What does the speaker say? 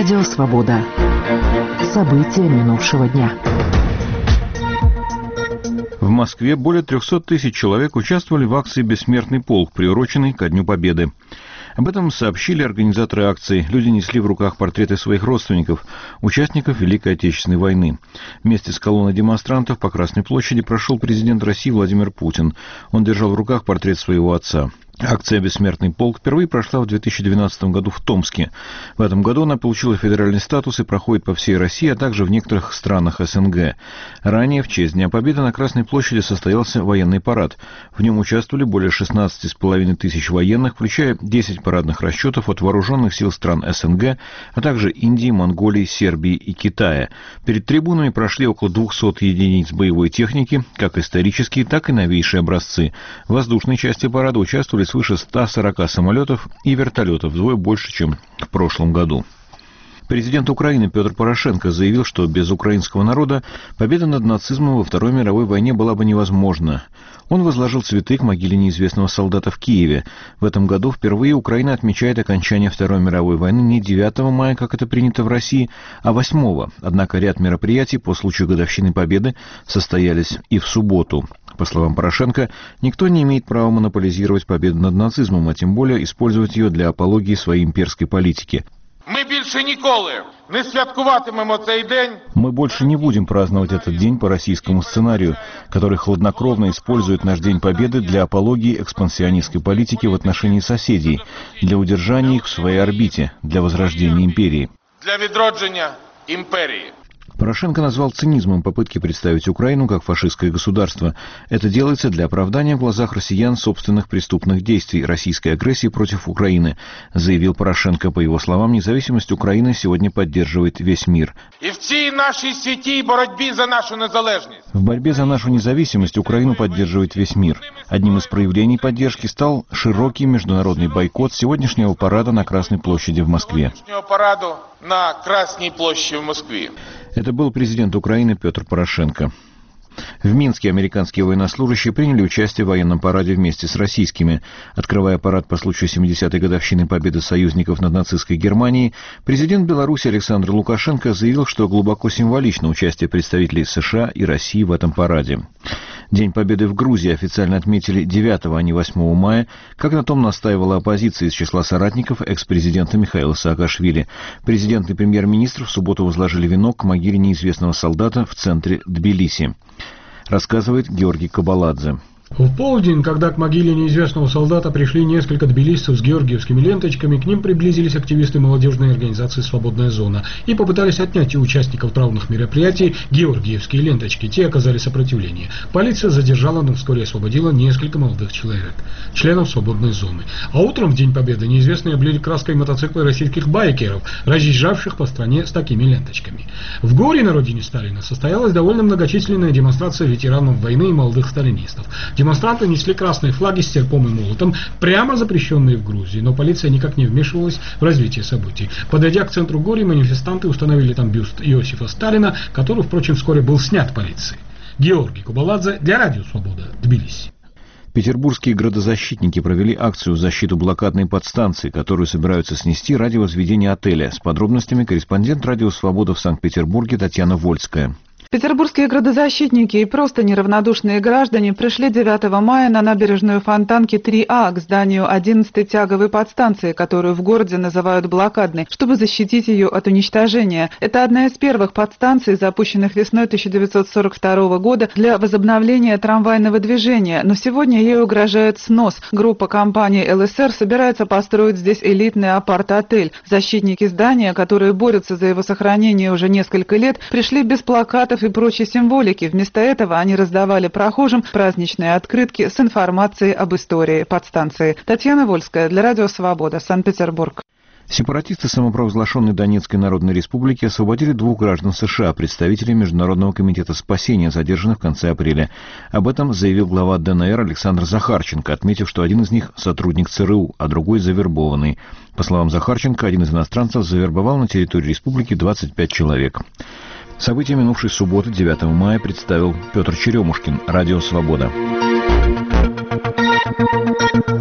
Радио «Свобода». События минувшего дня. В Москве более 300 тысяч человек участвовали в акции «Бессмертный полк», приуроченной ко Дню Победы. Об этом сообщили организаторы акции. Люди несли в руках портреты своих родственников, участников Великой Отечественной войны. Вместе с колонной демонстрантов по Красной площади прошел президент России Владимир Путин. Он держал в руках портрет своего отца. Акция «Бессмертный полк» впервые прошла в 2012 году в Томске. В этом году она получила федеральный статус и проходит по всей России, а также в некоторых странах СНГ. Ранее, в честь Дня Победы, на Красной площади состоялся военный парад. В нем участвовали более 16,5 тысяч военных, включая 10 парадных расчетов от вооруженных сил стран СНГ, а также Индии, Монголии, Сербии и Китая. Перед трибунами прошли около 200 единиц боевой техники, как исторические, так и новейшие образцы. В воздушной части парада участвовали свыше 140 самолетов и вертолетов, вдвое больше, чем в прошлом году. Президент Украины Петр Порошенко заявил, что без украинского народа победа над нацизмом во Второй мировой войне была бы невозможна. Он возложил цветы к могиле неизвестного солдата в Киеве. В этом году впервые Украина отмечает окончание Второй мировой войны не 9 мая, как это принято в России, а 8. Однако ряд мероприятий по случаю годовщины Победы состоялись и в субботу. По словам Порошенко, никто не имеет права монополизировать победу над нацизмом, а тем более использовать ее для апологии своей имперской политики. Мы больше не будем праздновать этот день по российскому сценарию, который хладнокровно использует наш День Победы для апологии экспансионистской политики в отношении соседей, для удержания их в своей орбите, для возрождения империи. Для відродження империи. Порошенко назвал цинизмом попытки представить Украину как фашистское государство. Это делается для оправдания в глазах россиян собственных преступных действий, российской агрессии против Украины, заявил Порошенко. По его словам, независимость Украины сегодня поддерживает весь мир. И в цій нашей святій боротьбі за нашу незалежність. В борьбе за нашу независимость Украину поддерживает весь мир. Одним из проявлений поддержки стал широкий международный бойкот сегодняшнего парада на Красной площади в Москве. На Красной площади в Москве. Это был президент Украины Петр Порошенко. В Минске американские военнослужащие приняли участие в военном параде вместе с российскими. Открывая парад по случаю 70-й годовщины победы союзников над нацистской Германией, президент Беларуси Александр Лукашенко заявил, что глубоко символично участие представителей США и России в этом параде. День Победы в Грузии официально отметили 9, а не 8 мая, как на том настаивала оппозиция из числа соратников экс-президента Михаила Саакашвили. Президент и премьер-министр в субботу возложили венок к могиле неизвестного солдата в центре Тбилиси. Рассказывает Георгий Кабаладзе. В полдень, когда к могиле неизвестного солдата пришли несколько тбилисцев с георгиевскими ленточками, к ним приблизились активисты молодежной организации «Свободная зона» и попытались отнять у участников траурных мероприятий георгиевские ленточки. Те оказали сопротивление. Полиция задержала, но вскоре освободила несколько молодых человек, членов «Свободной зоны». А утром, в День Победы, неизвестные облили краской мотоциклы российских байкеров, разъезжавших по стране с такими ленточками. В Горе на родине Сталина состоялась довольно многочисленная демонстрация ветеранов войны и молодых сталинистов. Демонстранты несли красные флаги с серпом и молотом, прямо запрещенные в Грузии, но полиция никак не вмешивалась в развитие событий. Подойдя к центру Гори, манифестанты установили там бюст Иосифа Сталина, который, впрочем, вскоре был снят полицией. Георгий Кабаладзе для Радио Свобода, Тбилиси. Петербургские градозащитники провели акцию в защиту блокадной подстанции, которую собираются снести ради возведения отеля. С подробностями корреспондент Радио Свобода в Санкт-Петербурге Татьяна Вольская. Петербургские градозащитники и просто неравнодушные граждане пришли 9 мая на набережную Фонтанки 3А к зданию 11-й тяговой подстанции, которую в городе называют блокадной, чтобы защитить ее от уничтожения. Это одна из первых подстанций, запущенных весной 1942 года для возобновления трамвайного движения, но сегодня ей угрожает снос. Группа компаний ЛСР собирается построить здесь элитный апарт-отель. Защитники здания, которые борются за его сохранение уже несколько лет, пришли без плакатов и прочей символики. Вместо этого они раздавали прохожим праздничные открытки с информацией об истории подстанции. Татьяна Вольская для Радио Свобода, Санкт-Петербург. Сепаратисты самопровозглашенной Донецкой Народной Республики освободили 2 граждан США, представителей Международного комитета спасения, задержанных в конце апреля. Об этом заявил глава ДНР Александр Захарченко, отметив, что один из них сотрудник ЦРУ, а другой завербованный. По словам Захарченко, один из иностранцев завербовал на территории республики 25 человек. События минувшей субботы, 9 мая, представил Петр Черемушкин, Радио Свобода.